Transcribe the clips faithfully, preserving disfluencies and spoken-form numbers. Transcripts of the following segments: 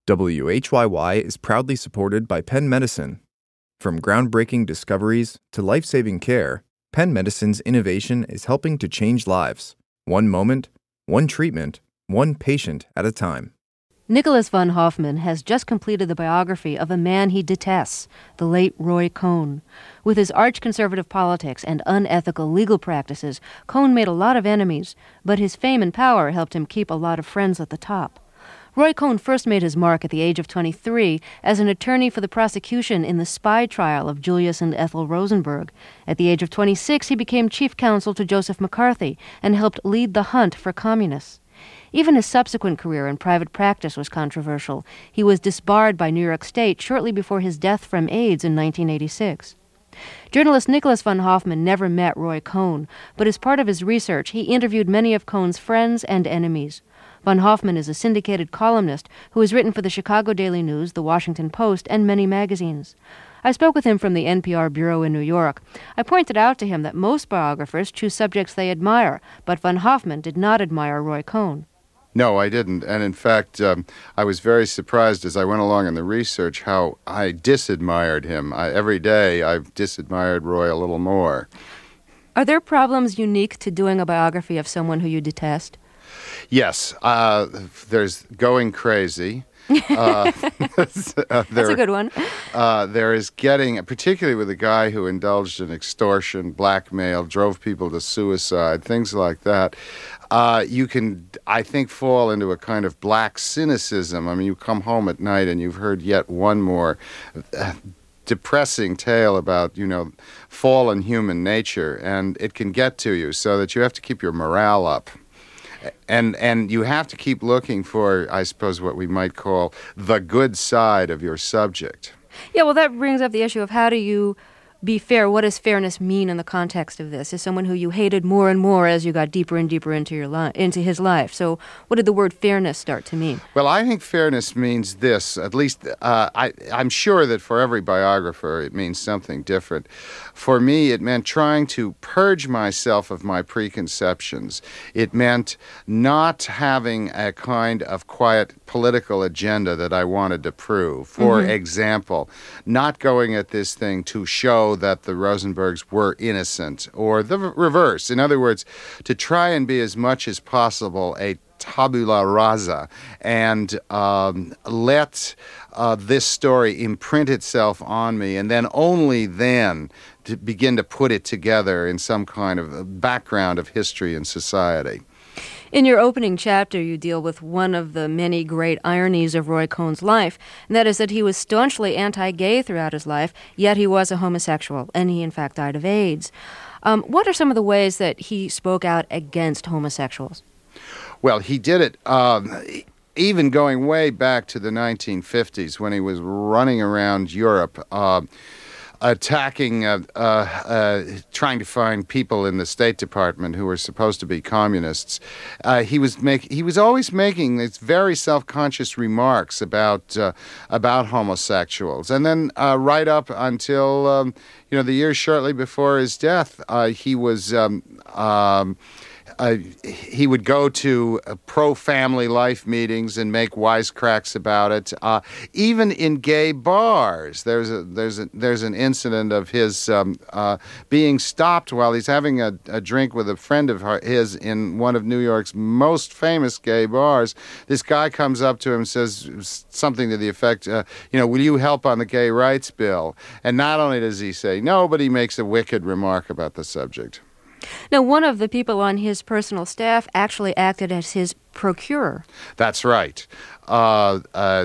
W H Y Y is proudly supported by Penn Medicine. From groundbreaking discoveries to life-saving care, Penn Medicine's innovation is helping to change lives, one moment, one treatment, one patient at a time. Nicholas von Hoffman has just completed the biography of a man he detests, the late Roy Cohn. With his arch-conservative politics and unethical legal practices, Cohn made a lot of enemies, but his fame and power helped him keep a lot of friends at the top. Roy Cohn first made his mark at the age of twenty-three as an attorney for the prosecution in the spy trial of Julius and Ethel Rosenberg. At the age of twenty-six, he became chief counsel to Joseph McCarthy and helped lead the hunt for communists. Even his subsequent career in private practice was controversial. He was disbarred by New York State shortly before his death from AIDS in nineteen eighty-six. Journalist Nicholas von Hoffman never met Roy Cohn, but as part of his research, he interviewed many of Cohn's friends and enemies. Von Hoffman is a syndicated columnist who has written for the Chicago Daily News, the Washington Post, and many magazines. I spoke with him from the N P R bureau in New York. I pointed out to him that most biographers choose subjects they admire, but von Hoffman did not admire Roy Cohn. No, I didn't. And in fact, um, I was very surprised as I went along in the research how I disadmired him. I, every day I've disadmired Roy a little more. Are there problems unique to doing a biography of someone who you detest? Yes. Uh, there's going crazy. uh, That's uh, there, a good one. Uh, there is getting, particularly with a guy who indulged in extortion, blackmail, drove people to suicide, things like that. Uh, you can, I think, fall into a kind of black cynicism. I mean, you come home at night and you've heard yet one more uh, depressing tale about, you know, fallen human nature, and it can get to you so that you have to keep your morale up. And and you have to keep looking for, I suppose, what we might call the good side of your subject. Yeah, well, that brings up the issue of how do you be fair? What does fairness mean in the context of this? As someone who you hated more and more as you got deeper and deeper into your li- into his life. So what did the word fairness start to mean? Well, I think fairness means this. At least uh, I, I'm sure that for every biographer it means something different. For me, it meant trying to purge myself of my preconceptions. It meant not having a kind of quiet political agenda that I wanted to prove. For mm-hmm. example, not going at this thing to show that the Rosenbergs were innocent, or the reverse. In other words, to try and be as much as possible a tabula rasa and um, let uh, this story imprint itself on me, and then only then to begin to put it together in some kind of background of history and society. In your opening chapter, you deal with one of the many great ironies of Roy Cohn's life, and that is that he was staunchly anti-gay throughout his life, yet he was a homosexual, and he in fact died of AIDS. Um, what are some of the ways that he spoke out against homosexuals? Well, he did it um, even going way back to the nineteen fifties when he was running around Europe, uh, attacking, uh, uh, uh, trying to find people in the State Department who were supposed to be communists. Uh, he was make, he was always making these very self-conscious remarks about uh, about homosexuals, and then uh, right up until um, you know the years shortly before his death, uh, he was. Um, um, Uh, he would go to uh, pro-family life meetings and make wisecracks about it. Uh, even in gay bars, there's a there's a there's an incident of his um, uh, being stopped while he's having a, a drink with a friend of his in one of New York's most famous gay bars. This guy comes up to him and says something to the effect, uh, you know, will you help on the gay rights bill? And not only does he say no, but he makes a wicked remark about the subject. Now, one of the people on his personal staff actually acted as his procurer. That's right. Uh, uh,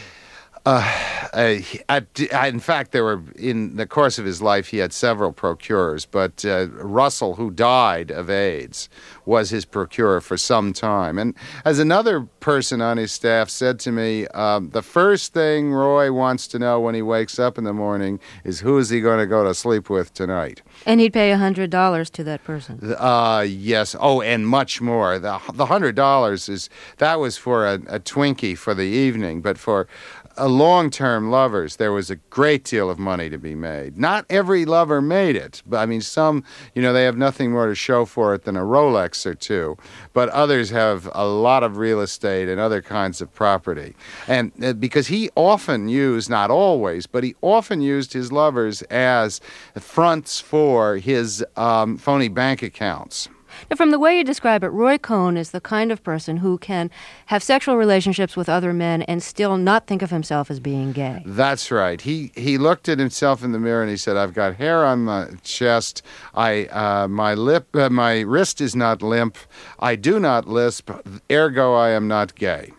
uh, I, I, in fact, there were, in the course of his life, he had several procurers, but uh, Russell, who died of AIDS, was his procurer for some time. And as another person on his staff said to me, um, the first thing Roy wants to know when he wakes up in the morning is who is he going to go to sleep with tonight. And he'd pay one hundred dollars to that person. Uh, yes. Oh, and much more. The, the one hundred dollars, is that was for a, a Twinkie for the evening, but for uh, long-term lovers, there was a great deal of money to be made. Not every lover made it, but I mean, some, you know, they have nothing more to show for it than a Rolex sex or two, but others have a lot of real estate and other kinds of property. And uh, because he often used, not always, but he often used his lovers as fronts for his um, phony bank accounts. Now, from the way you describe it, Roy Cohn is the kind of person who can have sexual relationships with other men and still not think of himself as being gay. That's right. He he looked at himself in the mirror and he said, "I've got hair on my chest. I uh, my lip, uh, my wrist is not limp. I do not lisp. Ergo, I am not gay."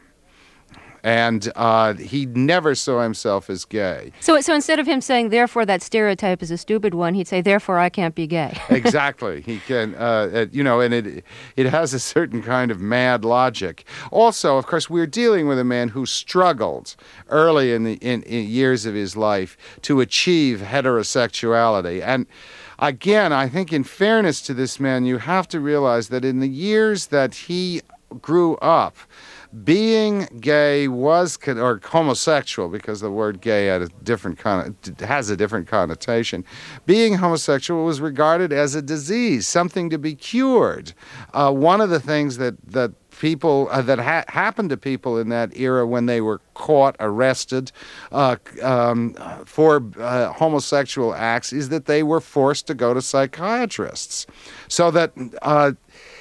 And uh, he never saw himself as gay. So, so instead of him saying, "Therefore, that stereotype is a stupid one," he'd say, "Therefore, I can't be gay." Exactly. He can, uh, you know, and it it has a certain kind of mad logic. Also, of course, we're dealing with a man who struggled early in the in, in years of his life to achieve heterosexuality. And again, I think in fairness to this man, you have to realize that in the years that he grew up, being gay was, or homosexual, because the word gay had a different con- has a different connotation. Being homosexual was regarded as a disease, something to be cured. Uh, one of the things that that people uh, that ha- happened to people in that era when they were caught, arrested uh, um, for uh, homosexual acts is that they were forced to go to psychiatrists, so that. Uh,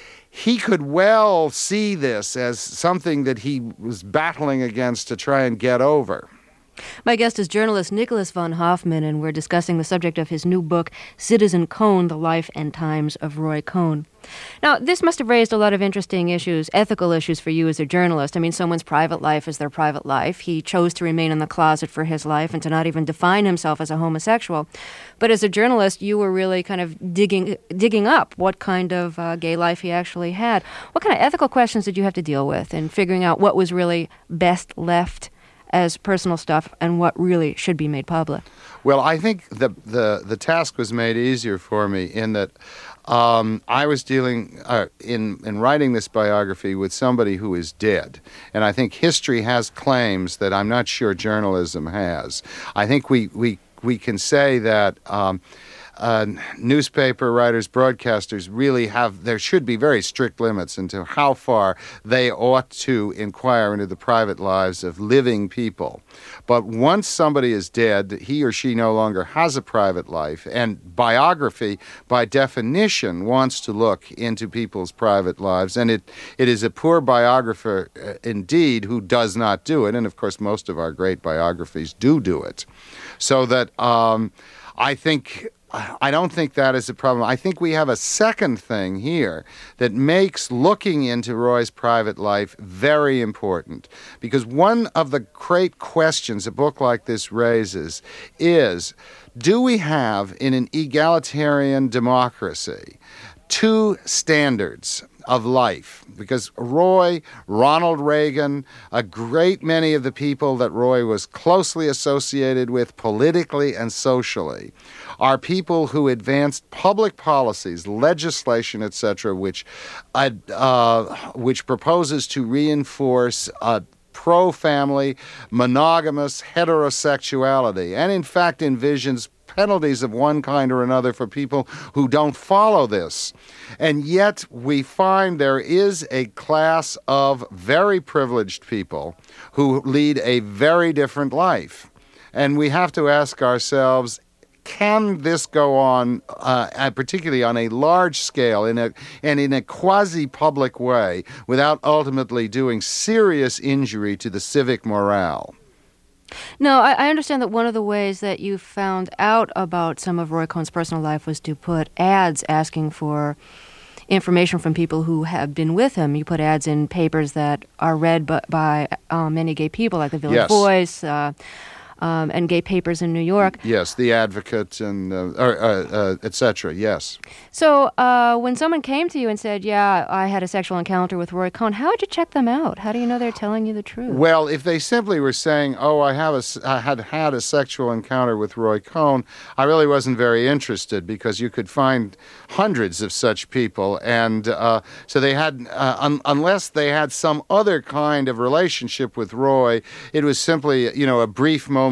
He could well see this as something that he was battling against to try and get over. My guest is journalist Nicholas von Hoffman, and we're discussing the subject of his new book, Citizen Cohn, The Life and Times of Roy Cohn. Now, this must have raised a lot of interesting issues, ethical issues for you as a journalist. I mean, someone's private life is their private life. He chose to remain in the closet for his life and to not even define himself as a homosexual. But as a journalist, you were really kind of digging digging up what kind of uh, gay life he actually had. What kind of ethical questions did you have to deal with in figuring out what was really best left as personal stuff and what really should be made public? Well, I think the the, the task was made easier for me in that um, I was dealing, uh, in, in writing this biography, with somebody who is dead. And I think history has claims that I'm not sure journalism has. I think we, we, we can say that um, Uh, newspaper writers, broadcasters really have, there should be very strict limits into how far they ought to inquire into the private lives of living people. But once somebody is dead, he or she no longer has a private life, and biography, by definition, wants to look into people's private lives, and it, it is a poor biographer uh, indeed who does not do it, and of course most of our great biographies do do it. So that um, I think... I don't think that is a problem. I think we have a second thing here that makes looking into Roy's private life very important. Because one of the great questions a book like this raises is, do we have, in an egalitarian democracy, two standards of life? Because Roy, Ronald Reagan, a great many of the people that Roy was closely associated with politically and socially are people who advanced public policies, legislation, et cetera, which, uh, uh, which proposes to reinforce uh, pro-family, monogamous heterosexuality, and in fact envisions penalties of one kind or another for people who don't follow this. And yet we find there is a class of very privileged people who lead a very different life. And we have to ask ourselves, can this go on, uh, particularly on a large scale in a, and in a quasi-public way, without ultimately doing serious injury to the civic morale? No, I, I understand that one of the ways that you found out about some of Roy Cohn's personal life was to put ads asking for information from people who have been with him. You put ads in papers that are read by, by uh, many gay people, like the Village Yes. Voice, uh, Um, and gay papers in New York. Yes, The Advocate and uh, or, uh, uh, et cetera, yes. So uh, when someone came to you and said, yeah, I had a sexual encounter with Roy Cohn, how would you check them out? How do you know they're telling you the truth? Well, if they simply were saying, oh, I, have a, I had had a sexual encounter with Roy Cohn, I really wasn't very interested, because you could find hundreds of such people. And uh, so they had, uh, un- unless they had some other kind of relationship with Roy, it was simply, you know, a brief moment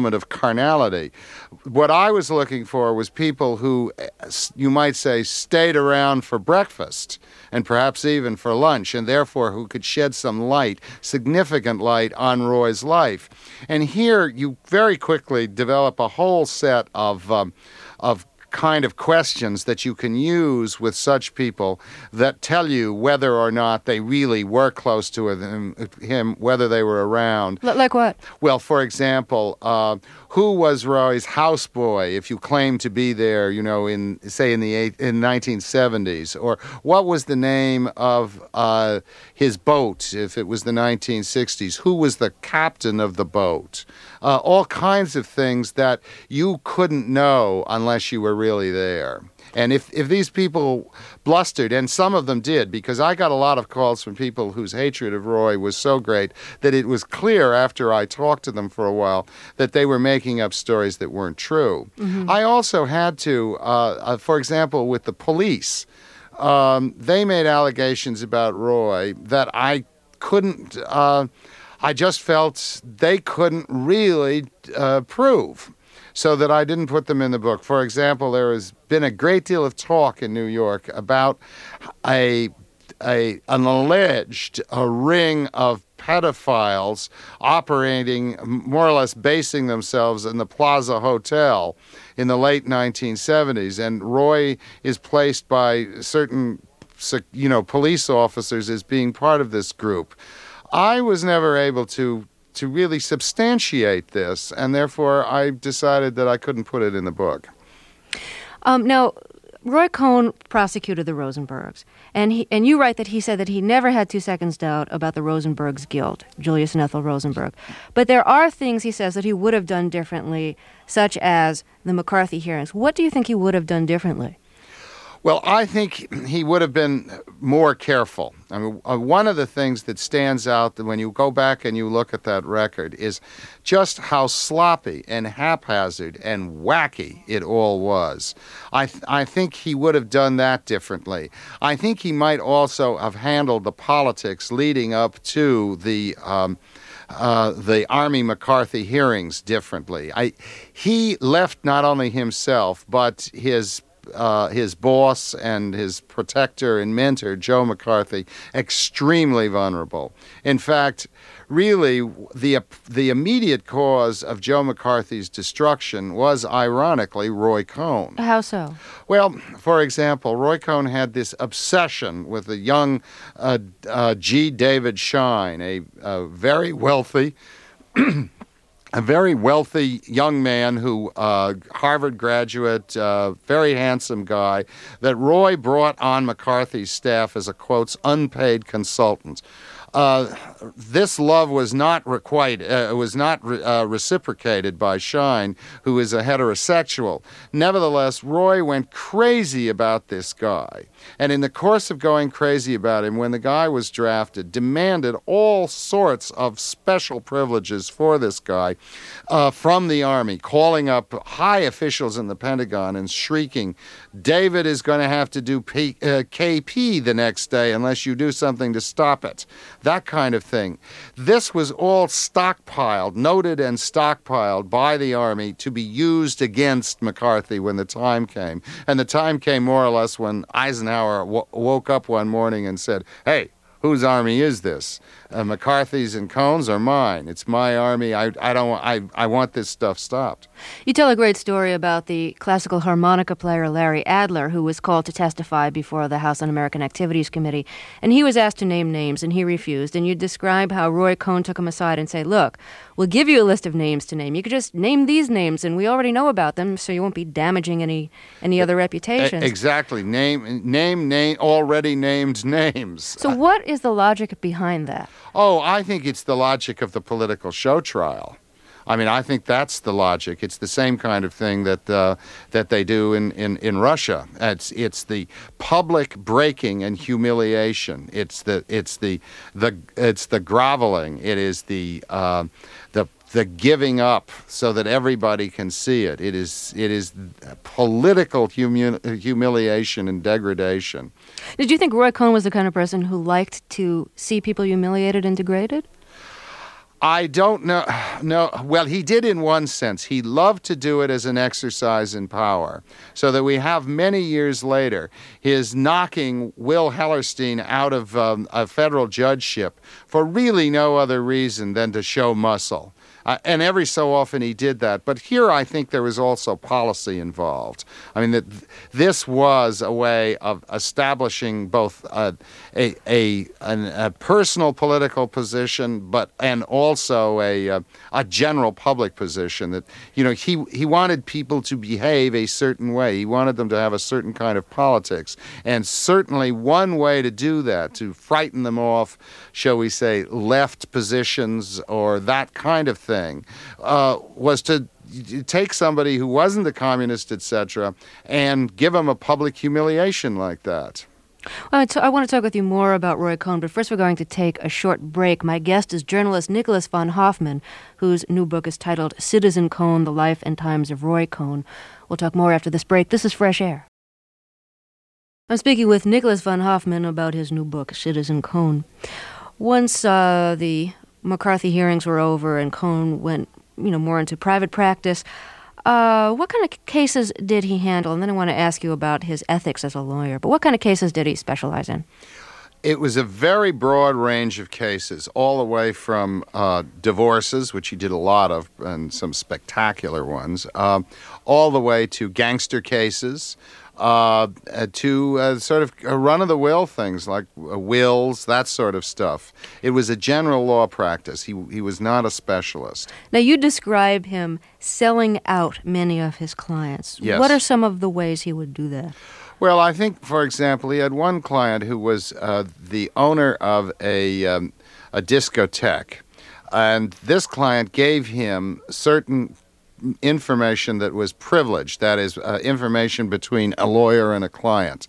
moment of carnality. What I was looking for was people who, you might say, stayed around for breakfast and perhaps even for lunch, and therefore who could shed some light, significant light, on Roy's life. And here you very quickly develop a whole set of um, of kind of questions that you can use with such people that tell you whether or not they really were close to him, him whether they were around. L- like what? Well, for example, uh, who was Roy's houseboy, if you claim to be there, you know, in, say, in the eight, in nineteen seventies? Or what was the name of uh, his boat, if it was the nineteen sixties? Who was the captain of the boat? Uh, all kinds of things that you couldn't know unless you were really there. And if, if these people blustered, and some of them did, because I got a lot of calls from people whose hatred of Roy was so great that it was clear after I talked to them for a while that they were making up stories that weren't true. Mm-hmm. I also had to, uh, uh, for example, with the police, um, they made allegations about Roy that I couldn't, uh, I just felt they couldn't really uh, prove. So that I didn't put them in the book. For example, there has been a great deal of talk in New York about a, a an alleged a ring of pedophiles operating, more or less basing themselves in the Plaza Hotel in the late nineteen seventies. And Roy is placed by certain, you know, police officers as being part of this group. I was never able to to really substantiate this, and therefore I decided that I couldn't put it in the book. Um, now, Roy Cohn prosecuted the Rosenbergs, and he and you write that he said that he never had two seconds doubt about the Rosenbergs' guilt, Julius and Ethel Rosenberg. But there are things, he says, that he would have done differently, such as the McCarthy hearings. What do you think he would have done differently? Well, I think he would have been more careful. I mean, uh, one of the things that stands out when you go back and you look at that record is just how sloppy and haphazard and wacky it all was. I th- I think he would have done that differently. I think he might also have handled the politics leading up to the um, Uh, the Army McCarthy hearings differently. I, he left not only himself, but his Uh, his boss and his protector and mentor, Joe McCarthy, extremely vulnerable. In fact, really, the the immediate cause of Joe McCarthy's destruction was, ironically, Roy Cohn. How so? Well, for example, Roy Cohn had this obsession with a young uh, uh, G. David Schein, a, a very wealthy A very wealthy young man who, uh, Harvard graduate, uh, very handsome guy, that Roy brought on McCarthy's staff as a, quotes, unpaid consultant. Uh, this love was not requited, uh, was not re- uh, reciprocated by Schein, who is a heterosexual. Nevertheless, Roy went crazy about this guy. And in the course of going crazy about him, when the guy was drafted, demanded all sorts of special privileges for this guy uh, from the Army, calling up high officials in the Pentagon and shrieking, David is going to have to do P- uh, K P the next day unless you do something to stop it. That kind of thing. This was all stockpiled, noted and stockpiled by the Army to be used against McCarthy when the time came. And the time came more or less when Eisenhower w- woke up one morning and said, hey, whose army is this? Uh, McCarthy's and Cohn's are mine. It's my army. I, I don't. I, I want this stuff stopped. You tell a great story about the classical harmonica player Larry Adler, who was called to testify before the House Un-American Activities Committee, and he was asked to name names, and he refused. And you describe how Roy Cohn took him aside and said, "Look, we'll give you a list of names to name. You could just name these names, and we already know about them, so you won't be damaging any any other reputations." Exactly. Name name name already named names. So what is the logic behind that? Oh, I think it's the logic of the political show trial. I mean, I think that's the logic. It's the same kind of thing that uh, that they do in, in, in Russia. It's it's the public breaking and humiliation. It's the it's the the it's the groveling. It is the uh, the the giving up so that everybody can see it. It is it is political humi- humiliation and degradation. Did you think Roy Cohn was the kind of person who liked to see people humiliated and degraded? I don't know. No, well, he did in one sense. He loved to do it as an exercise in power, so that we have many years later his knocking Will Hellerstein out of um, a federal judgeship for really no other reason than to show muscle. Uh, and every so often he did that. But here I think there was also policy involved. I mean, that this was a way of establishing both uh, a, a, an, a personal political position, but and also a, a a general public position. That, you know, he, he wanted people to behave a certain way. He wanted them to have a certain kind of politics. And certainly one way to do that, to frighten them off, shall we say, left positions or that kind of thing, thing, uh, was to take somebody who wasn't a communist, et cetera, and give him a public humiliation like that. Well, I want to talk with you more about Roy Cohn, but first we're going to take a short break. My guest is journalist Nicholas von Hoffman, whose new book is titled Citizen Cohn, The Life and Times of Roy Cohn. We'll talk more after this break. This is Fresh Air. I'm speaking with Nicholas von Hoffman about his new book, Citizen Cohn. Once uh, the McCarthy hearings were over and Cohn went, you know, more into private practice, uh, what kind of cases did he handle? And then I want to ask you about his ethics as a lawyer. But what kind of cases did he specialize in? It was a very broad range of cases, all the way from uh, divorces, which he did a lot of, and some spectacular ones, uh, all the way to gangster cases, Uh, to uh, sort of run-of-the-mill things like uh, wills, that sort of stuff. It was a general law practice. He he was not a specialist. Now, you describe him selling out many of his clients. Yes. What are some of the ways he would do that? Well, I think, for example, he had one client who was uh, the owner of a, um, a discotheque, and this client gave him certain information that was privileged, that is, uh, information between a lawyer and a client.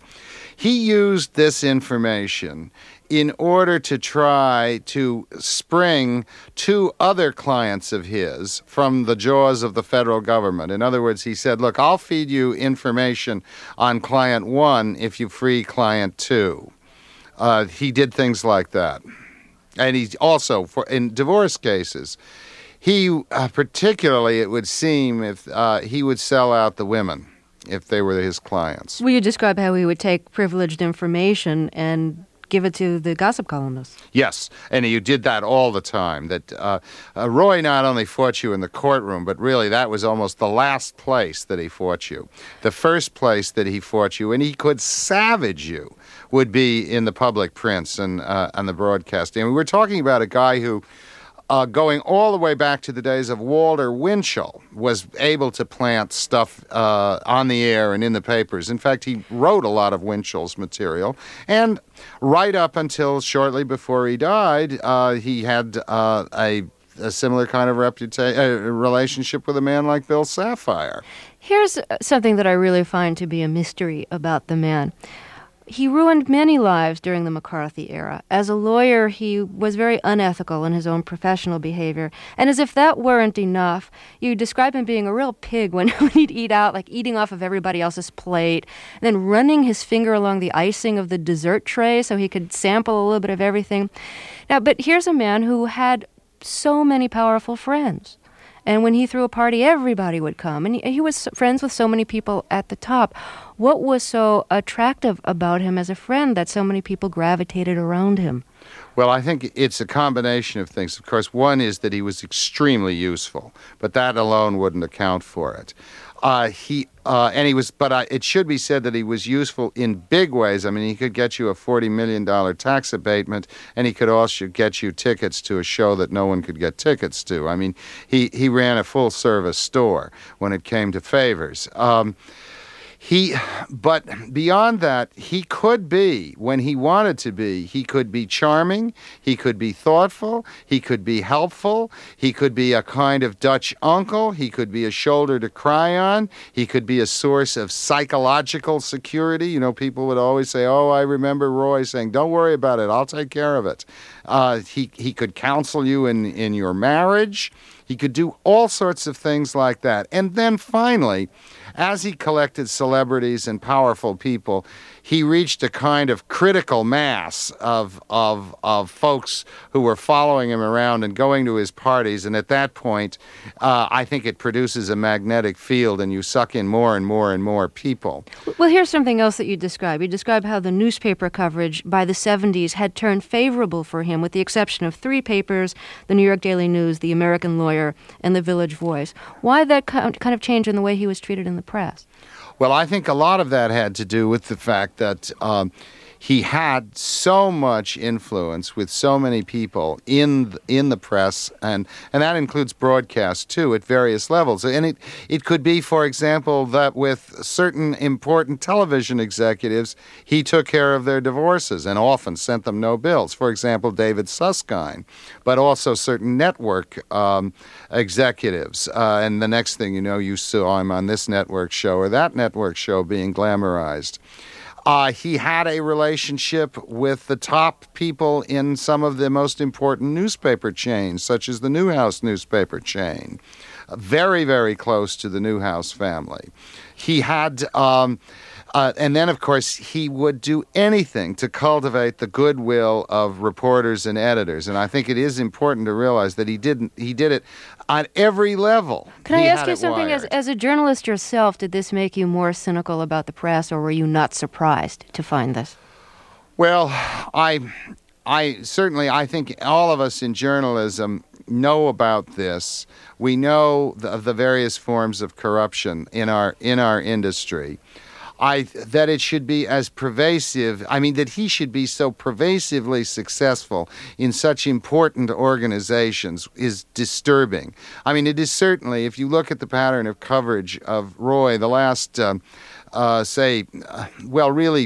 He used this information in order to try to spring two other clients of his from the jaws of the federal government. In other words, he said, look, I'll feed you information on client one if you free client two. Uh, he did things like that. And he also, for in divorce cases, He, uh, particularly, it would seem, if uh, he would sell out the women if they were his clients. Will you describe how he would take privileged information and give it to the gossip columnists? Yes, and you did that all the time. That uh, uh, Roy not only fought you in the courtroom, but really that was almost the last place that he fought you. The first place that he fought you, and he could savage you, would be in the public prints and uh, on the broadcasting. I mean, we're talking about a guy who, Uh, going all the way back to the days of Walter Winchell, was able to plant stuff uh, on the air and in the papers. In fact, he wrote a lot of Winchell's material. And right up until shortly before he died, uh, he had uh, a, a similar kind of reputa- uh, relationship with a man like Bill Sapphire. Here's something that I really find to be a mystery about the man. He ruined many lives during the McCarthy era. As a lawyer, he was very unethical in his own professional behavior. And as if that weren't enough, you describe him being a real pig when, when he'd eat out, like eating off of everybody else's plate, and then running his finger along the icing of the dessert tray so he could sample a little bit of everything. Now, but here's a man who had so many powerful friends. And when he threw a party, everybody would come. And he, he was friends with so many people at the top. What was so attractive about him as a friend that so many people gravitated around him? Well, I think it's a combination of things. Of course, one is that he was extremely useful, but that alone wouldn't account for it. Uh, he uh, and he was, but uh, it should be said that he was useful in big ways. I mean, he could get you a forty million dollars tax abatement, and he could also get you tickets to a show that no one could get tickets to. I mean, he, he ran a full-service store when it came to favors. Um, He, but beyond that, he could be, when he wanted to be, he could be charming, he could be thoughtful, he could be helpful, he could be a kind of Dutch uncle, he could be a shoulder to cry on, he could be a source of psychological security. You know, people would always say, oh, I remember Roy saying, don't worry about it, I'll take care of it. Uh, he, he could counsel you in, in your marriage. He could do all sorts of things like that. And then finally, as he collected celebrities and powerful people, he reached a kind of critical mass of, of, of folks who were following him around and going to his parties. And at that point, uh, I think it produces a magnetic field and you suck in more and more and more people. Well, here's something else that you describe. You describe how the newspaper coverage by the seventies had turned favorable for him, with the exception of three papers, the New York Daily News, the American Lawyer, and the Village Voice. Why that kind of change in the way he was treated in the press? Well, I think a lot of that had to do with the fact that um, he had so much influence with so many people in the, in the press, and, and that includes broadcast, too, at various levels. And it, it could be, for example, that with certain important television executives, he took care of their divorces and often sent them no bills. For example, David Susskind, but also certain network um, executives. Uh, and the next thing you know, you saw him on this network show or that network show being glamorized. Uh, he had a relationship with the top people in some of the most important newspaper chains, such as the Newhouse newspaper chain. Very, very close to the Newhouse family. He had... Um, Uh, and then, of course, he would do anything to cultivate the goodwill of reporters and editors. And I think it is important to realize that he didn't. He did it on every level. Can He I ask had you it something? As, wired. as a journalist yourself, did this make you more cynical about the press, or were you not surprised to find this? Well, I, I certainly, I think all of us in journalism know about this. We know the, of the various forms of corruption in our in our industry. I, that it should be as pervasive, I mean, that he should be so pervasively successful in such important organizations is disturbing. I mean, it is certainly, if you look at the pattern of coverage of Roy, the last, um, uh, say, uh, well, really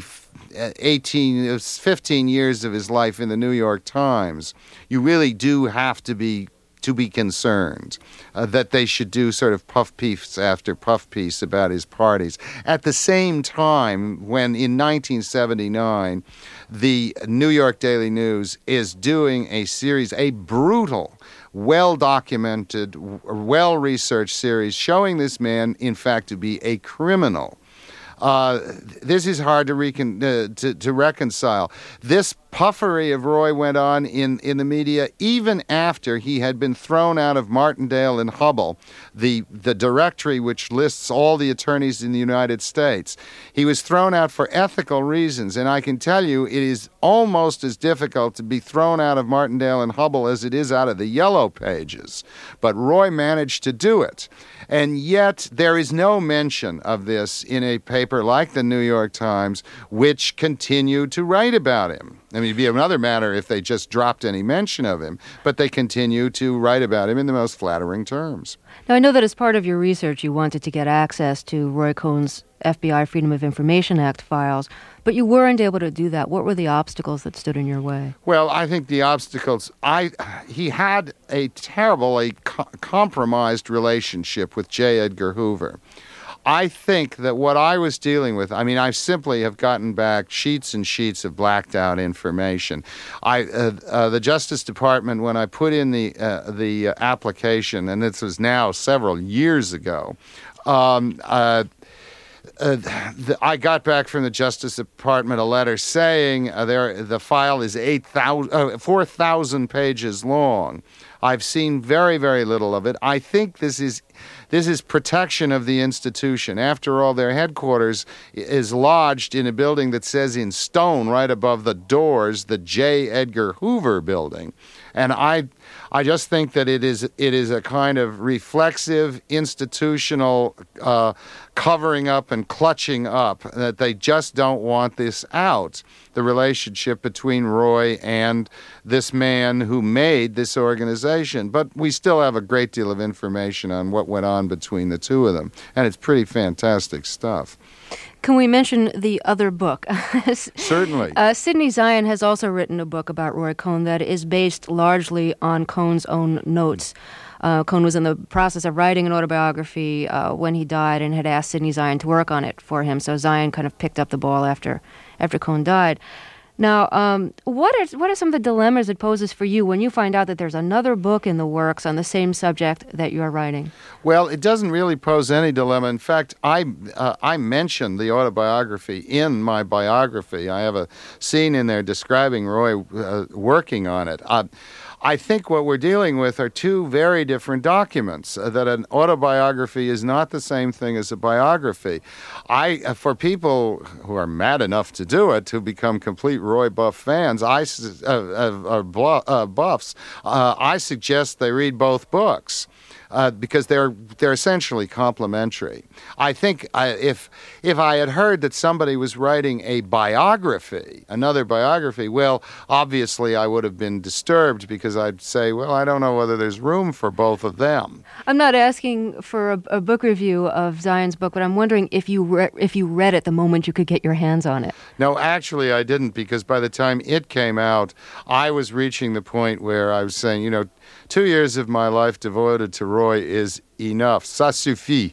eighteen, fifteen years of his life in the New York Times, you really do have to be to be concerned uh, that they should do sort of puff piece after puff piece about his parties. At the same time, when in nineteen seventy-nine, the New York Daily News is doing a series, a brutal, well-documented, well-researched series showing this man, in fact, to be a criminal. Uh, this is hard to, recon- uh, to, to reconcile. This puffery of Roy went on in, in the media even after he had been thrown out of Martindale and Hubbell, the, the directory which lists all the attorneys in the United States. He was thrown out for ethical reasons, and I can tell you it is almost as difficult to be thrown out of Martindale and Hubbell as it is out of the Yellow Pages. But Roy managed to do it. And yet there is no mention of this in a paper like the New York Times, which continued to write about him. I mean, it'd be another matter if they just dropped any mention of him, but they continue to write about him in the most flattering terms. Now, I know that as part of your research, you wanted to get access to Roy Cohn's F B I Freedom of Information Act files, but you weren't able to do that. What were the obstacles that stood in your way? Well, I think the obstacles, I he had a terribly co- compromised relationship with J. Edgar Hoover. I think that what I was dealing with, I mean, I simply have gotten back sheets and sheets of blacked out information. I, uh, uh, the Justice Department, when I put in the uh, the uh, application, and this was now several years ago, um, uh, Uh, the, I got back from the Justice Department a letter saying uh, there the file is eight thousand, uh, four thousand pages long. I've seen very, very little of it. I think this is this is protection of the institution. After all, their headquarters is lodged in a building that says in stone right above the doors, the J. Edgar Hoover building. And I I just think that it is it is a kind of reflexive institutional uh, covering up and clutching up, that they just don't want this out, the relationship between Roy and this man who made this organization. But we still have a great deal of information on what went on between the two of them, and it's pretty fantastic stuff. Can we mention the other book? Certainly. Uh, Sidney Zion has also written a book about Roy Cohn that is based largely on Cohn's own notes. Uh, Cohn was in the process of writing an autobiography uh, when he died and had asked Sidney Zion to work on it for him. So Zion kind of picked up the ball after after Cohn died. Now, um, what are what are some of the dilemmas it poses for you when you find out that there's another book in the works on the same subject that you're writing? Well, it doesn't really pose any dilemma. In fact, I uh, I mentioned the autobiography in my biography. I have a scene in there describing Roy uh, working on it. Uh, I think what we're dealing with are two very different documents, uh, that an autobiography is not the same thing as a biography. I, uh, for people who are mad enough to do it, to become complete Roy Buff fans, I, uh, uh, uh, uh, buffs, uh, I suggest they read both books. Uh, because they're they're essentially complementary. I think I, if if I had heard that somebody was writing a biography, another biography, well, obviously I would have been disturbed because I'd say, well, I don't know whether there's room for both of them. I'm not asking for a, a book review of Zion's book, but I'm wondering if you re- if you read it the moment you could get your hands on it. No, actually I didn't, because by the time it came out, I was reaching the point where I was saying, you know, two years of my life devoted to Roy is enough. Ça suffit.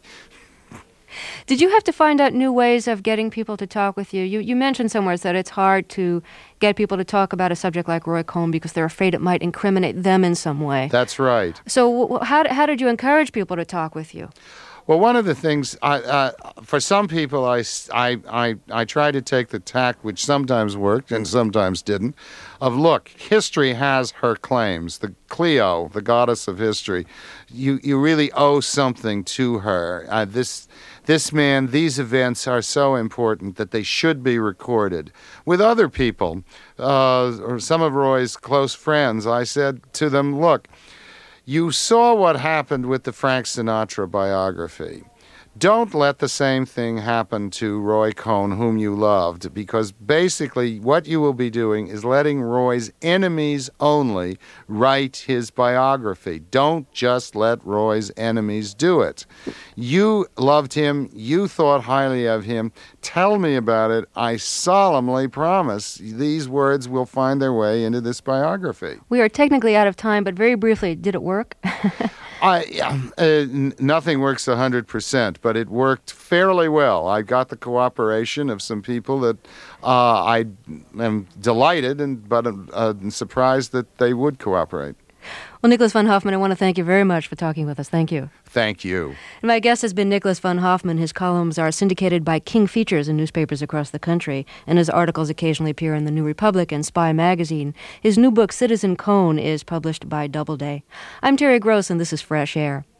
Did you have to find out new ways of getting people to talk with you? You you mentioned somewhere that it's hard to get people to talk about a subject like Roy Cohn because they're afraid it might incriminate them in some way. That's right. So w- how, how did you encourage people to talk with you? Well, one of the things, I, uh, for some people, I, I, I, I try to take the tack, which sometimes worked and sometimes didn't, of, look, history has her claims. The Clio, the goddess of history, you, you really owe something to her. Uh, this, this man, these events are so important that they should be recorded. With other people, uh, or some of Roy's close friends, I said to them, look, you saw what happened with the Frank Sinatra biography. Don't let the same thing happen to Roy Cohn, whom you loved, because basically what you will be doing is letting Roy's enemies only write his biography. Don't just let Roy's enemies do it. You loved him. You thought highly of him. Tell me about it. I solemnly promise these words will find their way into this biography. We are technically out of time, but very briefly, did it work? I, uh, n- nothing works one hundred percent, but it worked fairly well. I got the cooperation of some people that uh, I am delighted and but uh, surprised that they would cooperate. Well, Nicholas von Hoffman, I want to thank you very much for talking with us. Thank you. Thank you. And my guest has been Nicholas von Hoffman. His columns are syndicated by King Features in newspapers across the country, and his articles occasionally appear in The New Republic and Spy Magazine. His new book, Citizen Cohn, is published by Doubleday. I'm Terry Gross, and this is Fresh Air.